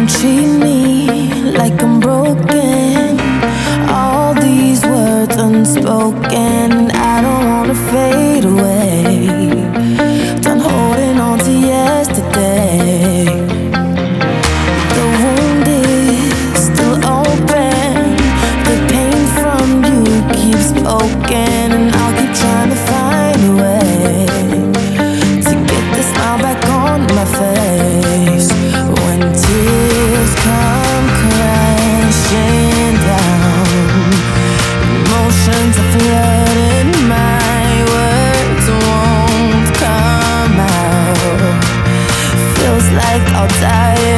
treat me like I'm broken. All these words unspoken, I don't wanna fade away. Done holding on to yesterday. The wound is still open. The pain from you keeps poking, and I'll keep trying to find a way to get the smile back on my face. When tears come crashing down, emotions are flooding, my words won't come out. Feels like I'll die